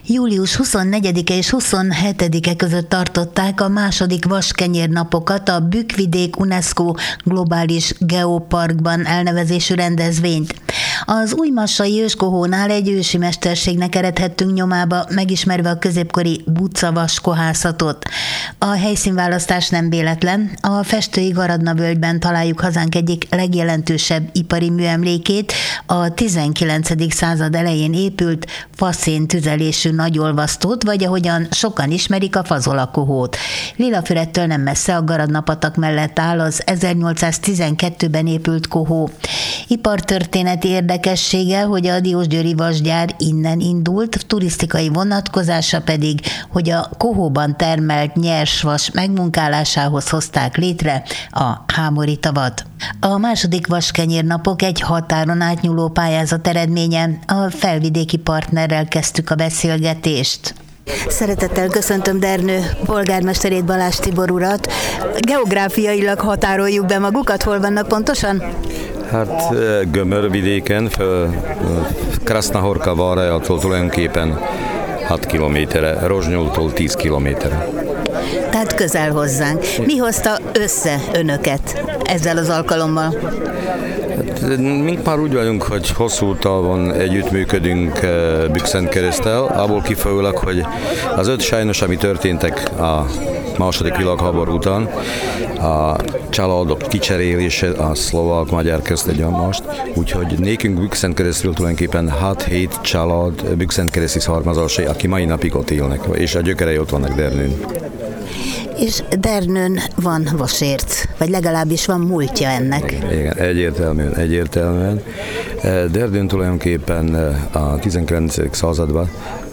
Július 24-e és 27-e között tartották a második vaskenyérnapokat a Bükkvidék UNESCO Globális Geoparkban elnevezésű rendezvényt. Az újmassai őskohónál egy ősi mesterségnek eredhettünk nyomába, megismerve a középkori bucavas-kohászatot. A helyszínválasztás nem véletlen, a Festői Garadna völgyben találjuk hazánk egyik legjelentősebb ipari műemlékét, a 19. század elején épült faszén tüzelésű nagyolvasztót, vagy ahogyan sokan ismerik, a Fazolakohót. Lilafüredtől nem messze a Garadna-patak mellett áll az 1812-ben épült kohó. Ipartörténeti érdekessége, hogy a diósgyőri vasgyár innen indult, turisztikai vonatkozása pedig, hogy a kohóban termelt nyersvas megmunkálásához hozták létre a Hámori tavat. A második vaskenyérnapok egy határon átnyúló pályázat eredménye, a felvidéki partnerrel kezdtük a beszélgetést. Szeretettel köszöntöm Dernő polgármesterét, Balázs Tibor urat. Geográfiailag határoljuk be magukat, hol vannak pontosan? Hát Gömörvidéken, Krasznahorka Varjától tulajdonképpen 6 kilométerre, Rozsnyoltól 10 kilométerre. Tehát közel hozzánk. Mi hozta össze önöket ezzel az alkalommal? Hát, mink már úgy vagyunk, hogy hosszú távon együttműködünk Bükszentkereszttel, abból kifolyólag, hogy az sajnos, ami történtek a második világháború után, a családok kicserélése, a szlovák-magyar közt egymást, úgyhogy nékünk Bükszentkeresztről tulajdonképpen 6-7 család bükszentkereszti származásai, aki mai napig ott élnek, és a gyökerei ott vannak Dernőn. És Dernőn van vasérc, vagy legalábbis van múltja ennek. Igen, egyértelműen. Dernőn tulajdonképpen a 19. században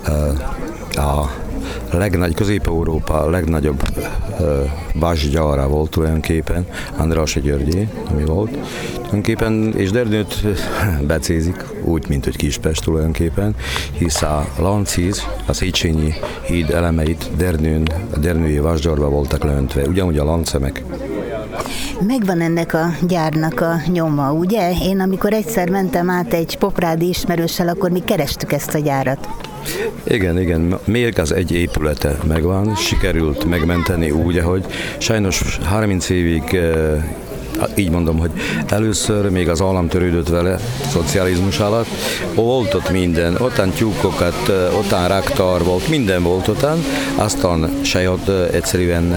Közép-Európa legnagyobb vasgyára volt tulajdonképpen, Andrássy Györgyé, ami volt. Tulajdonképpen, és Dernőt becézik, úgy, mint hogy Kispest tulajdonképpen, hisz a Lánchíd, a Széchenyi híd elemeit a dernői vasgyárba voltak leöntve, ugyanúgy a láncszemek. Megvan ennek a gyárnak a nyoma, ugye? Én amikor egyszer mentem át egy poprádi ismerőssel, akkor mi kerestük ezt a gyárat. Igen, még az egy épülete megvan, sikerült megmenteni úgy, ahogy sajnos 30 évig így mondom, hogy először még az állam törődött vele, szocializmus alatt, volt ott minden, ottan tyúkokat, ottan raktár volt, minden volt ottan, aztán saját egyszerűen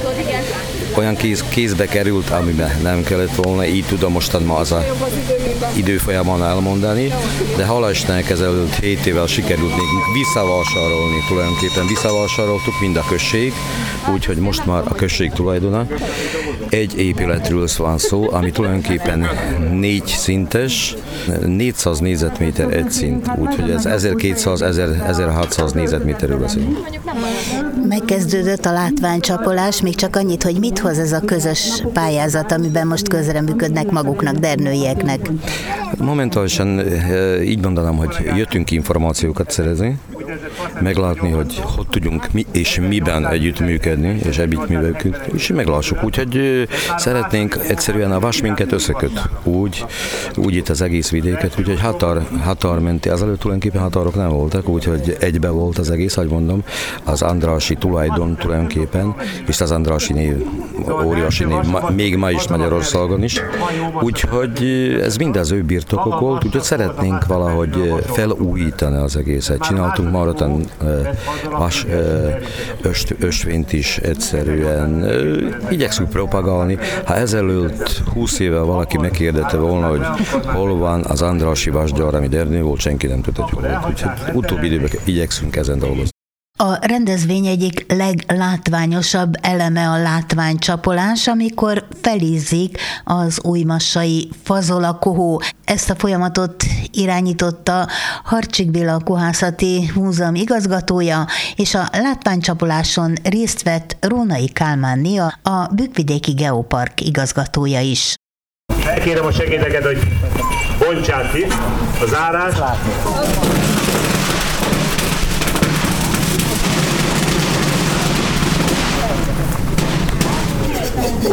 olyan kézbe került, amiben nem kellett volna, így tudom mostan ma az a időfolyamon elmondani, de hála Istennek ezelőtt 7 évvel sikerült nekünk visszavásárolni, tulajdonképpen visszavásároltuk mind a község, úgyhogy most már a község tulajdona. Egy épületről van szó, ami tulajdonképpen 4 szintes, 400 négyzetméter egy szint, úgyhogy ez 1200-1600 négyzetméterről beszélünk. Megkezdődött a látványcsapolás, még csak annyit, hogy mit hoz ez a közös pályázat, amiben most közreműködnek maguknak, dernőieknek? Momentálisan így mondanám, hogy jöttünk információkat szerezni, meglátni, hogy tudjunk mi és miben együttműködni, és együttműködünk, és meglássuk. Úgyhogy szeretnénk egyszerűen a vas minket összeköt, úgy itt az egész vidéket, úgyhogy határmenti, azelőtt tulajdonképpen határok nem voltak, úgyhogy egybe volt az egész, ahogy mondom, az Andrássy tulajdon tulajdonképpen, és az Andrássy név, óriási név, még ma is Magyarországon is, úgyhogy ez mind az ő birtokok volt, úgyhogy szeretnénk valahogy felújítani az egészet. Csináltunk már ottan ösvényt is egyszerűen. Igyekszünk propagálni. Ha ezelőtt 20 évvel valaki megkérdette volna, hogy hol van az Andrássy vasgyár, ami Dernő volt, senki nem tudta, hogy hol volt. Úgyhogy utóbbi időben igyekszünk ezen dolgozni. A rendezvény egyik leglátványosabb eleme a látványcsapolás, amikor felizzik az újmassai Fazolakohó. Ezt a folyamatot irányította Harcsik Béla Kohászati Múzeum igazgatója, és a látványcsapoláson részt vett Rónai Kálmán Nia, a Bükkvidéki Geopark igazgatója is. Kérem a segédeket, hogy bontsák ki a zárást.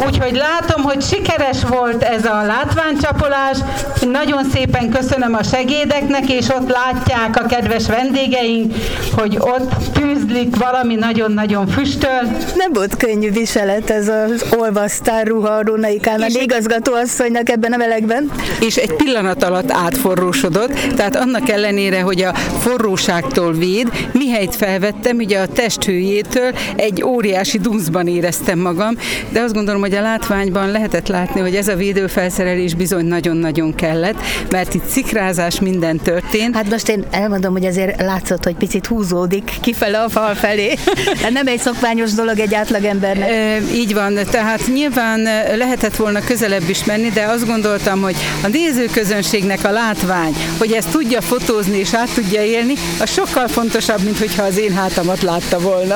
Úgyhogy látom, hogy sikeres volt ez a látványcsapolás. Nagyon szépen köszönöm a segédeknek, és ott látják a kedves vendégeink, hogy ott tűzlik valami nagyon-nagyon füstöl. Nem volt könnyű viselet ez az olvasztár ruha Rónai Kálmán igazgatóasszonynak ebben a melegben. És egy pillanat alatt átforrósodott, tehát annak ellenére, hogy a forróságtól véd, mihelyt felvettem, ugye a testhőjétől egy óriási dunszban éreztem magam, de azt gondolom, hogy a látványban lehetett látni, hogy ez a védőfelszerelés bizony nagyon-nagyon kellett, mert itt szikrázás minden történt. Hát most én elmondom, hogy azért látszott, hogy picit húzódik kifele a fal felé. Hát nem egy szokványos dolog egy átlagembernek. Így van, tehát nyilván lehetett volna közelebb is menni, de azt gondoltam, hogy a nézőközönségnek a látvány, hogy ezt tudja fotózni és át tudja élni, az sokkal fontosabb, mint hogyha az én hátamat látta volna.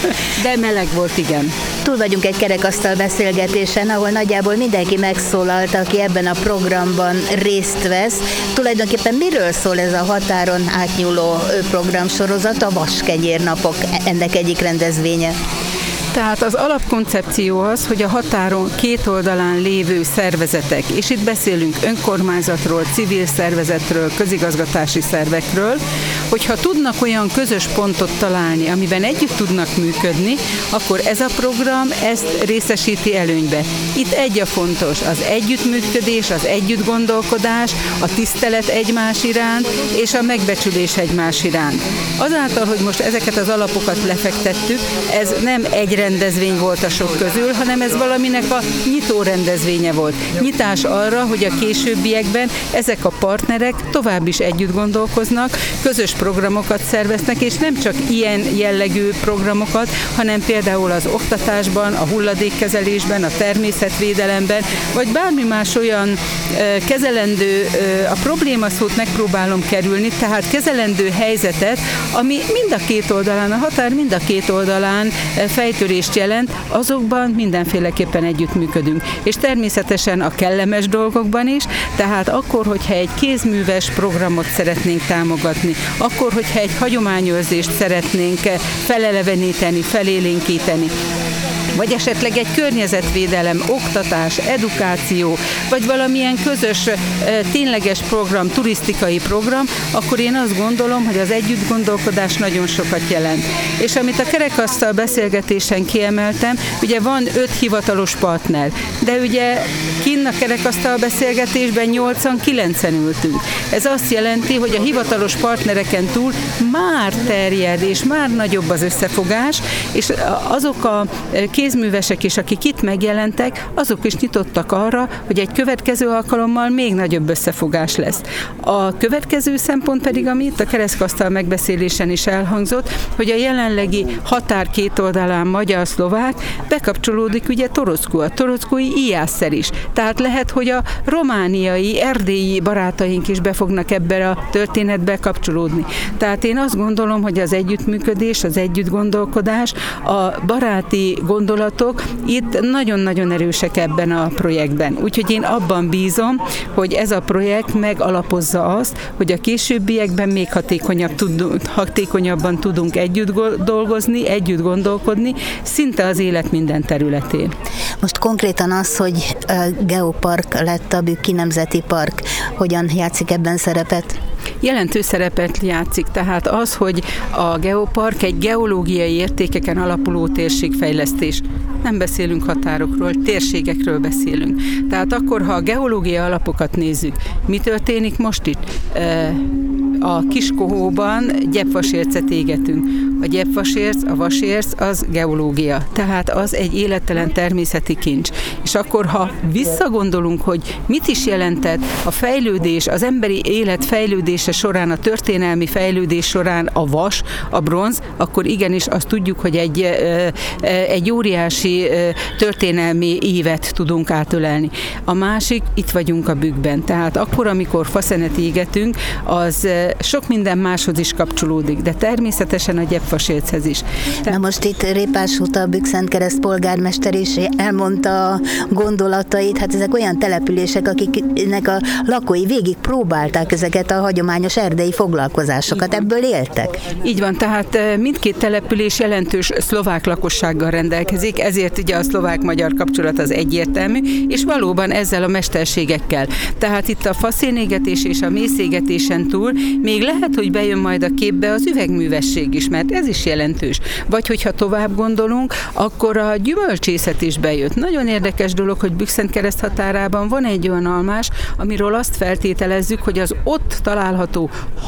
De meleg volt, igen. Túl vagyunk egy kerekasztal beszélgetésen, ahol nagyjából mindenki megszólalt, aki ebben a programban részt vesz. Tulajdonképpen miről szól ez a határon átnyúló programsorozat, a Vaskenyérnapok, ennek egyik rendezvénye? Tehát az alapkoncepció az, hogy a határon két oldalán lévő szervezetek, és itt beszélünk önkormányzatról, civil szervezetről, közigazgatási szervekről, hogyha tudnak olyan közös pontot találni, amiben együtt tudnak működni, akkor ez a program ezt részesíti előnybe. Itt egy a fontos, az együttműködés, az együttgondolkodás, a tisztelet egymás iránt, és a megbecsülés egymás iránt. Azáltal, hogy most ezeket az alapokat lefektettük, ez nem egy rendezvény volt a sok közül, hanem ez valaminek a nyitó rendezvénye volt. Nyitás arra, hogy a későbbiekben ezek a partnerek tovább is együtt gondolkoznak, közös programokat szerveznek, és nem csak ilyen jellegű programokat, hanem például az oktatásban, a hulladékkezelésben, a természetvédelemben, vagy bármi más olyan kezelendő, a problémaszót megpróbálom kerülni, tehát kezelendő helyzetet, ami mind a két oldalán, a határ mind a két oldalán fejtörést jelent, azokban mindenféleképpen együttműködünk. És természetesen a kellemes dolgokban is, tehát akkor, hogyha egy kézműves programot szeretnénk támogatni, akkor, hogyha egy hagyományőrzést szeretnénk feleleveníteni, felélénkíteni, vagy esetleg egy környezetvédelem, oktatás, edukáció, vagy valamilyen közös, tényleges program, turisztikai program, akkor én azt gondolom, hogy az együttgondolkodás nagyon sokat jelent. És amit a kerekasztal beszélgetésen kiemeltem, ugye van 5 hivatalos partner, de ugye kinn a kerekasztal beszélgetésben 8-9-en ültünk. Ez azt jelenti, hogy a hivatalos partnereken túl már terjed, és már nagyobb az összefogás, és azok a kézművesek is, akik itt megjelentek, azok is nyitottak arra, hogy egy következő alkalommal még nagyobb összefogás lesz. A következő szempont pedig, ami itt a kerekasztal megbeszélésen is elhangzott, hogy a jelenlegi határ két oldalán magyar-szlovák bekapcsolódik ugye Torockó, a torockói IASZ-szer is. Tehát lehet, hogy a romániai, erdélyi barátaink is be fognak ebbe a történetbe kapcsolódni. Tehát én azt gondolom, hogy az együttműködés, az együttgondolkodás, a baráti gondolatok itt nagyon-nagyon erősek ebben a projektben. Úgyhogy én abban bízom, hogy ez a projekt megalapozza azt, hogy a későbbiekben még hatékonyabban tudunk együtt dolgozni, együtt gondolkodni, szinte az élet minden területén. Most konkrétan az, hogy Geopark lett a Bükki Nemzeti Park, hogyan játszik ebben szerepet? Jelentős szerepet játszik, tehát az, hogy a Geopark egy geológiai értékeken alapuló térségfejlesztés. Nem beszélünk határokról, térségekről beszélünk. Tehát akkor, ha a geológiai alapokat nézzük, mi történik most itt? A Kiskohóban gyepvasércet égetünk. A gyepvasérc, a vasérc az geológia, tehát az egy élettelen természeti kincs. És akkor, ha visszagondolunk, hogy mit is jelentett a fejlődés, az emberi élet fejlődése során, a történelmi fejlődés során a vas, a bronz, akkor igenis azt tudjuk, hogy egy óriási történelmi évet tudunk átölelni. A másik, itt vagyunk a Bükkben. Tehát akkor, amikor faszenet égetünk, az sok minden máshoz is kapcsolódik, de természetesen a gyepfasérchez is. Na most itt Répás Huta, a Bükszentkereszt polgármester is elmondta a gondolatait, hát ezek olyan települések, akiknek a lakói végig próbálták ezeket a hagyományos erdei foglalkozásokat, ebből éltek. Így van, tehát mindkét település jelentős szlovák lakossággal rendelkezik, ezért ugye a szlovák-magyar kapcsolat az egyértelmű, és valóban ezzel a mesterségekkel. Tehát itt a faszénégetés és a mészégetésen túl még lehet, hogy bejön majd a képbe az üvegművesség is, mert ez is jelentős. Vagy hogyha tovább gondolunk, akkor a gyümölcsészet is bejött. Nagyon érdekes dolog, hogy Bükszentkereszt határában van egy olyan almás, amiről azt feltételezzük, hogy az ott található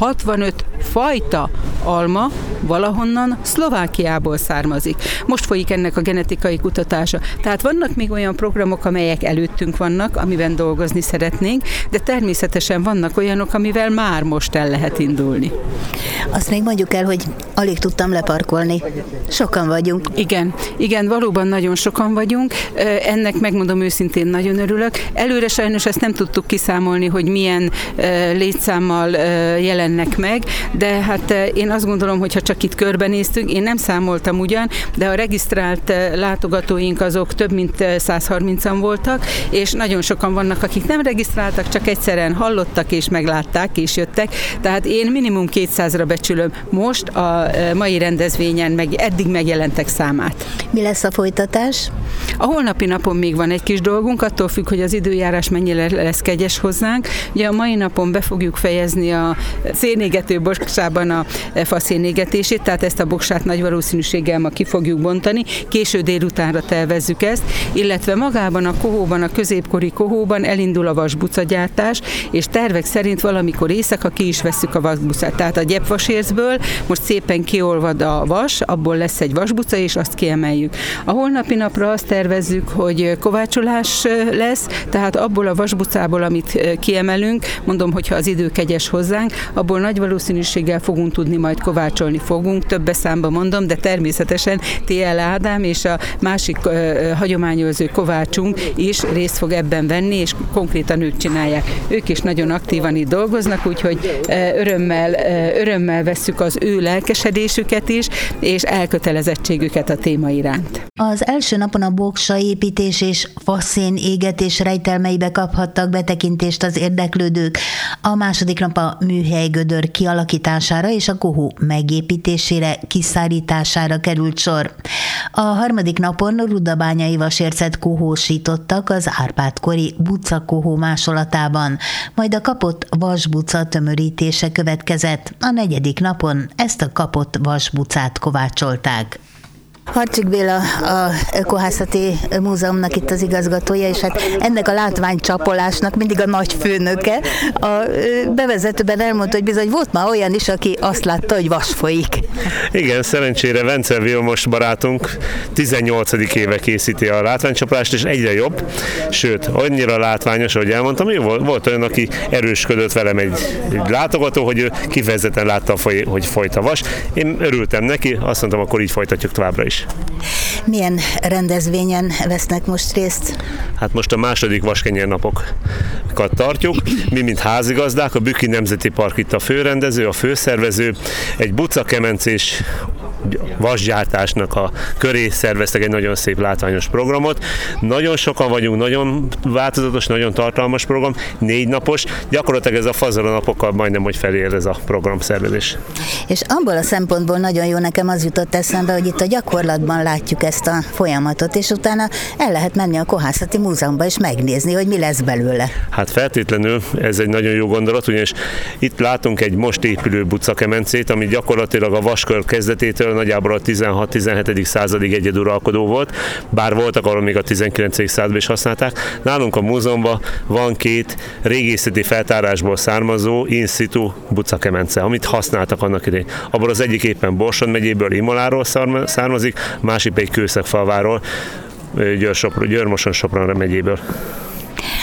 65 fajta alma valahonnan Szlovákiából származik. Most folyik ennek a genetikai kutatása. Tehát vannak még olyan programok, amelyek előttünk vannak, amiben dolgozni szeretnénk, de természetesen vannak olyanok, amivel már most el lehet indulni. Azt még mondjuk el, hogy alig tudtam leparkolni. Sokan vagyunk. Igen, valóban nagyon sokan vagyunk. Ennek megmondom őszintén nagyon örülök. Előre sajnos ezt nem tudtuk kiszámolni, hogy milyen létszámmal jelennek meg, de hát én azt gondolom, hogy ha csak itt körbenéztünk, én nem számoltam ugyan, de a regisztrált látogatóink azok több mint 130-an voltak, és nagyon sokan vannak, akik nem regisztráltak, csak egyszerűen hallottak és meglátták és jöttek. Tehát én minimum 200-ra becsülöm most a mai rendezvényen eddig megjelentek számát. Mi lesz a folytatás? A holnapi napon még van egy kis dolgunk, attól függ, hogy az időjárás mennyire lesz kegyes hozzánk. Ugye a mai napon be fogjuk fejezni a szénégető boksában a faszénégetését, tehát ezt a boksát nagy valószínűséggel ma ki fogjuk bontani. Késő délutánra tervezzük ezt, illetve magában a kohóban, a középkori kohóban elindul a vasbucagyártás, és tervek szerint valamikor éjszaka ki is vesszük a vasbucát. Tehát a gyepvasércből most szépen kiolvad a vas, abból lesz egy vasbuca, és azt kiemeljük. A holnapi napra azt tervezzük, hogy kovácsolás lesz, tehát abból a vasbucából, amit kiemelünk, mondom, hogyha az idő kegyes hozzánk, abból nagy valószínűséggel fogunk tudni, majd kovácsolni fogunk, több számba mondom, de természetesen T.L. Ádám és a másik hagyományőrző kovácsunk is részt fog ebben venni, és konkrétan ők csinálják. Ők is nagyon aktívan itt dolgoznak, úgyhogy örömmel vesszük az ő lelkesedésüket is, és elkötelezettségüket a téma iránt. Az első napon a boksa építés és faszén égetés rejtelmeibe kaphattak betekintést az érdeklődők. A második nap a műhelygödör kialakítására és a kohó megépítésére, kiszárítására került sor. A harmadik napon rudabányai vasércet kohósítottak az Árpád-kori bucakohó másolatában, majd a kapott vasbuca tömörítése következett. A negyedik napon ezt a kapott vasbucát kovácsolták. Harcsik Béla, a Kohászati Múzeumnak itt az igazgatója, és hát ennek a látványcsapolásnak mindig a nagy főnöke. A bevezetőben elmondta, hogy bizony volt már olyan is, aki azt látta, hogy vas folyik. Igen, szerencsére Vencel Vilmos barátunk 18. éve készíti a látványcsapolást, és egyre jobb, sőt, annyira látványos, ahogy elmondtam, volt olyan, aki erősködött velem egy látogató, hogy ő kifejezetten látta, hogy folyt a vas. Én örültem neki, azt mondtam, akkor így folytatjuk továbbra is. Milyen rendezvényen vesznek most részt? Hát most a második vaskenyér napokat tartjuk. Mi, mint házigazdák, a Bükki Nemzeti Park itt a főrendező, a főszervező, egy bucakemencés vasgyártásnak a köré szerveztek egy nagyon szép látványos programot. Nagyon sokan vagyunk, nagyon változatos, nagyon tartalmas program, 4 napos, gyakorlatilag ez a fazara napokkal majdnem, hogy felér ez a programszervezés. És abból a szempontból nagyon jó, nekem az jutott eszembe, hogy itt a gyakorlatban látjuk ezt a folyamatot, és utána el lehet menni a Kohászati Múzeumba és megnézni, hogy mi lesz belőle. Hát feltétlenül ez egy nagyon jó gondolat, ugyanis itt látunk egy most épülő bucakemencét, ami gyakorlatilag a vaskör kezdetétől nagyjából a 16-17. századig egyeduralkodó volt, bár voltak arról még a 19. században is használták. Nálunk a múzeumban van 2 régészeti feltárásból származó in situ bucakemence, amit használtak annak idején. Abból az egyik éppen Borsod megyéből, Imoláról származik, másik pedig Kőszegfalváról, Győr-Moson-Sopron megyéből.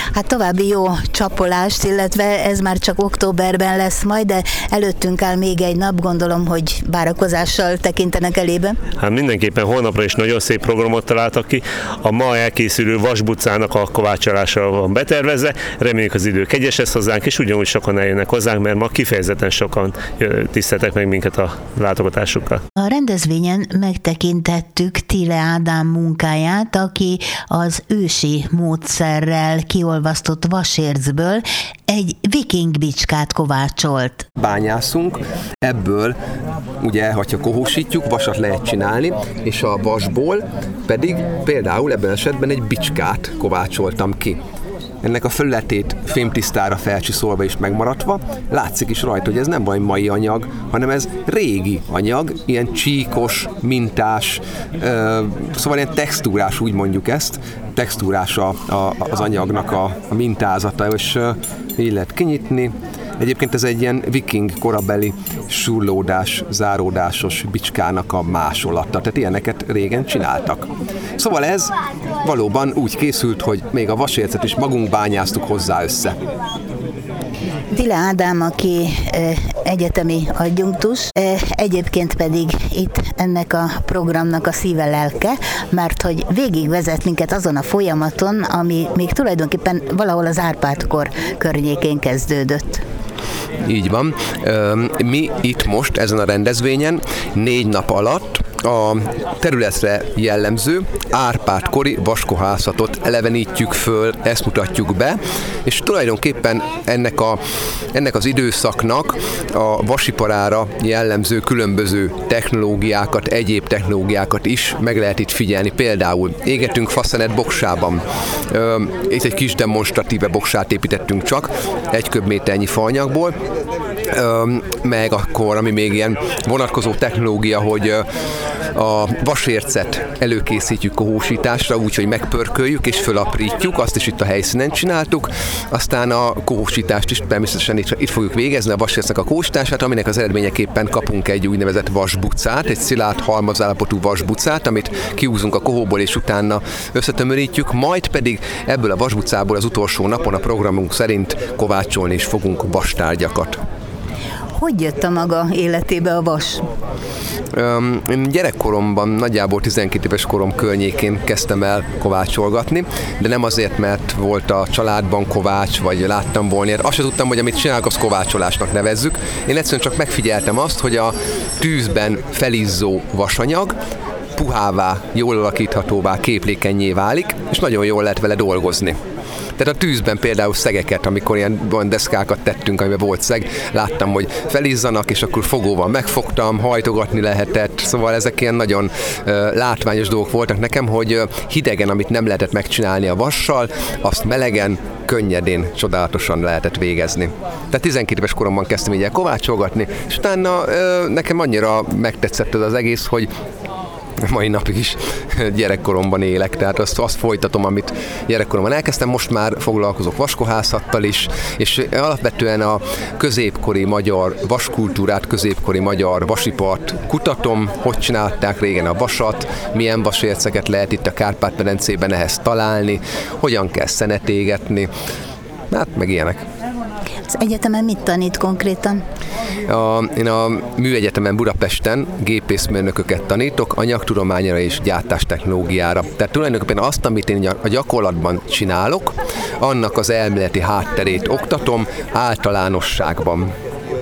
Hát további jó csapolást, illetve ez már csak októberben lesz majd, de előttünk áll még egy nap, gondolom, hogy várakozással tekintenek elébe. Hát mindenképpen holnapra is nagyon szép programot találtak ki. A ma elkészülő vasbucának a kovácsolása van betervezve. Reméljük az idő kegyes lesz hozzánk, és ugyanúgy sokan eljönnek hozzánk, mert ma kifejezetten sokan tiszteltek meg minket a látogatásukkal. A rendezvényen megtekintettük Thiele Ádám munkáját, aki az ősi módszerrel kiolvasztott vasércből egy viking bicskát kovácsolt. Bányászunk, ebből ugye, ha kohósítjuk, vasat lehet csinálni, és a vasból pedig például ebben az esetben egy bicskát kovácsoltam ki. Ennek a felületét fémtisztára felcsiszolva és megmaradva, látszik is rajta, hogy ez nem valami mai anyag, hanem ez régi anyag, ilyen csíkos, mintás, szóval ilyen textúrás, úgy mondjuk ezt, textúrás az anyagnak a mintázata, és így lehet kinyitni. Egyébként ez egy ilyen viking korabeli surlódás, záródásos bicskának a másolata, tehát ilyeneket régen csináltak. Szóval ez valóban úgy készült, hogy még a vasércet is magunk bányáztuk hozzá össze. Thiele Ádám, aki egyetemi adjunktus, egyébként pedig itt ennek a programnak a szíve lelke, mert hogy végigvezet minket azon a folyamaton, ami még tulajdonképpen valahol az Árpád-kor környékén kezdődött. Így van. Mi itt most ezen a rendezvényen 4 nap alatt a területre jellemző Árpád-kori vaskohászatot elevenítjük föl, ezt mutatjuk be, és tulajdonképpen ennek az időszaknak a vasiparára jellemző különböző technológiákat, egyéb technológiákat is meg lehet itt figyelni. Például égetünk faszenet boksában. Itt egy kis demonstratíve boksát építettünk csak, 1 köbméternyi faanyagból, meg akkor, ami még ilyen vonatkozó technológia, hogy a vasércet előkészítjük kohósításra, úgyhogy megpörköljük és fölaprítjuk, azt is itt a helyszínen csináltuk, aztán a kohósítást is természetesen itt fogjuk végezni, a vasércnek a kohósítását, aminek az eredményeképpen kapunk egy úgynevezett vasbucát, egy szilárd halmazállapotú vasbucát, amit kihúzunk a kohóból és utána összetömörítjük, majd pedig ebből a vasbucából az utolsó napon a programunk szerint kovácsolni is fogunk vastárgyakat. Hogy jött a maga életébe a vas? Én gyerekkoromban, nagyjából 12 éves korom környékén kezdtem el kovácsolgatni, de nem azért, mert volt a családban kovács, vagy láttam volna, azt sem tudtam, hogy amit csinálok, azt kovácsolásnak nevezzük. Én egyszerűen csak megfigyeltem azt, hogy a tűzben felizzó vasanyag puhává, jól alakíthatóvá, képlékennyé válik, és nagyon jól lehet vele dolgozni. Tehát a tűzben például szegeket, amikor ilyen deszkákat tettünk, amiben volt szeg, láttam, hogy felizzanak, és akkor fogóval megfogtam, hajtogatni lehetett, szóval ezek ilyen nagyon látványos dolgok voltak nekem, hogy hidegen, amit nem lehetett megcsinálni a vassal, azt melegen, könnyedén, csodálatosan lehetett végezni. Tehát 12 éves koromban kezdtem így el kovácsolgatni, és utána nekem annyira megtetszett ez az egész, hogy mai napig is gyerekkoromban élek, tehát azt folytatom, amit gyerekkoromban elkezdtem, most már foglalkozok vaskohászattal is, és alapvetően a középkori magyar vaskultúrát, középkori magyar vasipart kutatom, hogy csinálták régen a vasat, milyen vasérceket lehet itt a Kárpát-medencében ehhez találni, hogyan kell szenet égetni, hát meg ilyenek. Az egyetemen mit tanít konkrétan? Én a Műegyetemen Budapesten gépészmérnököket tanítok, anyagtudományra és gyártástechnológiára. Tehát tulajdonképpen azt, amit én a gyakorlatban csinálok, annak az elméleti hátterét oktatom általánosságban.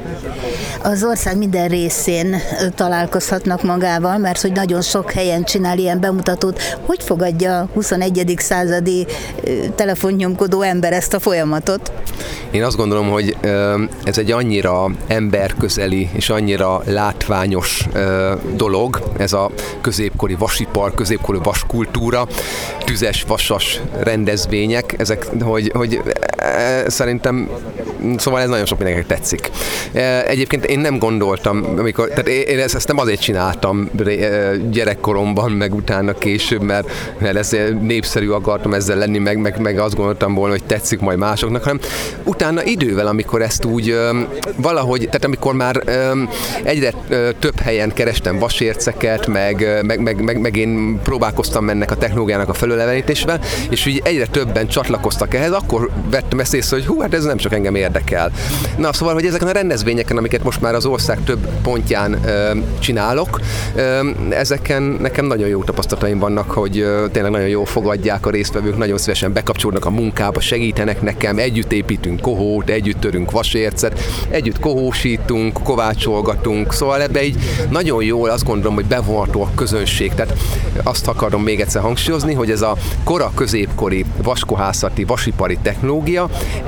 Az ország minden részén találkozhatnak magával, mert hogy nagyon sok helyen csinál ilyen bemutatót. Hogy fogadja a 21. századi telefonnyomkodó ember ezt a folyamatot? Én azt gondolom, hogy ez egy annyira emberközeli és annyira látványos dolog, ez a középkori vasipar, középkori vaskultúra, tüzes, vasas rendezvények, ezek, hogy szerintem, szóval ez nagyon sok mindenkinek tetszik. Egyébként én nem gondoltam, amikor, tehát én ezt nem azért csináltam gyerekkoromban, meg utána később, mert ez népszerű akartam ezzel lenni, meg azt gondoltam volna, hogy tetszik majd másoknak, hanem utána idővel, amikor ezt úgy valahogy, tehát amikor már egyre több helyen kerestem vasérceket, meg én próbálkoztam ennek a technológiának a felülelevenítésével, és úgy egyre többen csatlakoztak ehhez, akkor vettem ezt észre, hogy hát ez nem csak engem érdekel. Na, szóval, hogy ezeken a rendezvényeken, amiket most már az ország több pontján csinálok, ezeken nekem nagyon jó tapasztalataim vannak, hogy tényleg nagyon jól fogadják a résztvevők, nagyon szívesen bekapcsolódnak a munkába, segítenek nekem, együtt építünk kohót, együtt törünk vasércet, együtt kohósítunk, kovácsolgatunk, szóval ebbe így nagyon jól azt gondolom, hogy bevonható a közönség. Tehát azt akarom még egyszer hangsúlyozni, hogy ez a kora középkori vaskohászati, vasipari technológia,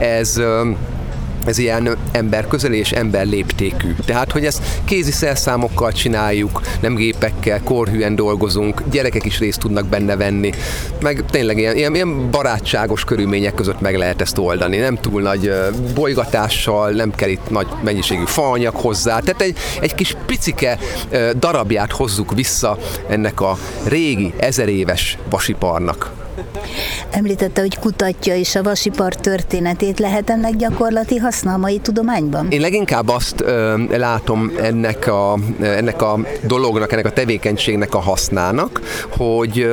ez ilyen emberközeli és emberléptékű. Tehát, hogy ezt kézi szerszámokkal csináljuk, nem gépekkel, korhűen dolgozunk, gyerekek is részt tudnak benne venni, meg tényleg ilyen barátságos körülmények között meg lehet ezt oldani. Nem túl nagy bolygatással, nem kell itt nagy mennyiségű faanyag hozzá, tehát egy kis picike darabját hozzuk vissza ennek a régi, 1000 éves vasiparnak. Említette, hogy kutatja is a vasipar történetét. Lehet ennek gyakorlati haszna a mai tudományban? Én leginkább azt látom ennek a dolognak, ennek a tevékenységnek a hasznának, hogy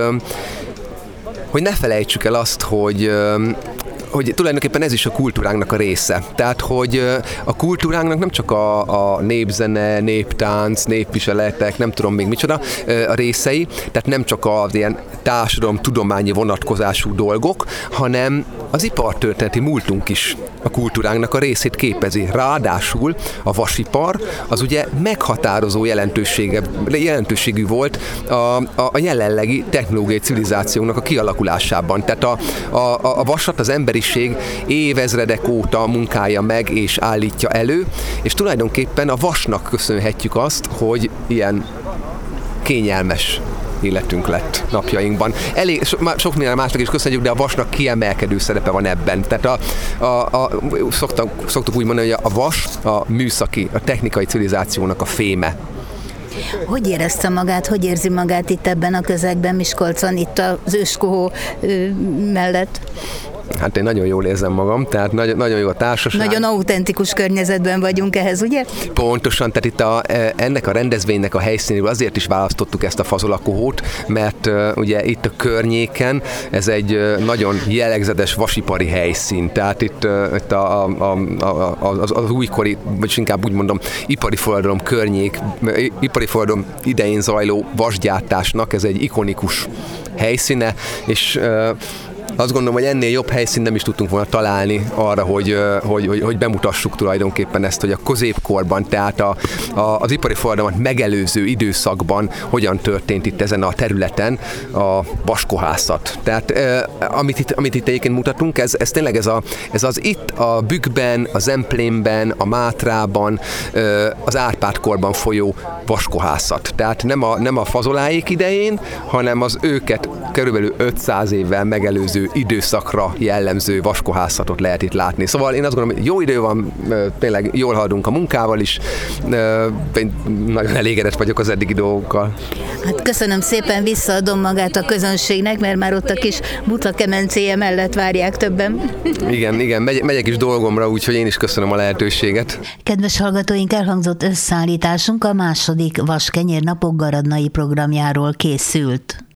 ne felejtsük el azt, hogy tulajdonképpen ez is a kultúránknak a része. Tehát, hogy a kultúránknak nem csak a népzene, néptánc, népviseletek, nem tudom még micsoda a részei, tehát nem csak az ilyen társadalom-tudományi vonatkozású dolgok, hanem az ipartörténeti múltunk is a kultúránknak a részét képezi. Ráadásul a vasipar az ugye meghatározó jelentőségű volt a jelenlegi technológiai civilizációnak a kialakulásában. Tehát a vasat az emberiség évezredek óta munkálja meg és állítja elő, és tulajdonképpen a vasnak köszönhetjük azt, hogy ilyen kényelmes életünk lett napjainkban. Sok minden másnak is köszönjük, de a vasnak kiemelkedő szerepe van ebben. Tehát szoktuk úgy mondani, hogy a vas a műszaki, a technikai civilizációnak a féme. Hogy érezte magát, hogy érzi magát itt ebben a közegben, Miskolcon, itt az őskohó mellett? Hát én nagyon jól érzem magam, tehát nagyon jó a társaság. Nagyon autentikus környezetben vagyunk ehhez, ugye? Pontosan, tehát itt ennek a rendezvénynek a helyszínéről azért is választottuk ezt a fazolakohót, mert ugye itt a környéken ez egy nagyon jellegzetes vasipari helyszín, tehát itt az újkori, vagy inkább úgy mondom, ipari forradalom idején zajló vasgyártásnak ez egy ikonikus helyszíne, és azt gondolom, hogy ennél jobb helyszínt nem is tudtunk volna találni arra, hogy bemutassuk tulajdonképpen ezt, hogy a középkorban, tehát az ipari forradalmat megelőző időszakban hogyan történt itt ezen a területen a vaskohászat. Tehát amit itt egyébként mutatunk, ez tényleg ez az itt a Bükkben, a Zemplénben, a Mátrában, az Árpád-korban folyó vaskohászat. Tehát nem a fazoláék idején, hanem az őket körülbelül 500 évvel megelőző időszakra jellemző vaskohászatot lehet itt látni. Szóval én azt gondolom, hogy jó idő van, tényleg jól haladunk a munkával is, én nagyon elégedett vagyok az eddigi dolgokkal. Hát köszönöm szépen, visszaadom magát a közönségnek, mert már ott a kis buta kemencéje mellett várják többen. Igen, megyek is dolgomra, úgyhogy én is köszönöm a lehetőséget. Kedves hallgatóink, elhangzott összeállításunk a második Vaskenyér napok garadnai programjáról készült.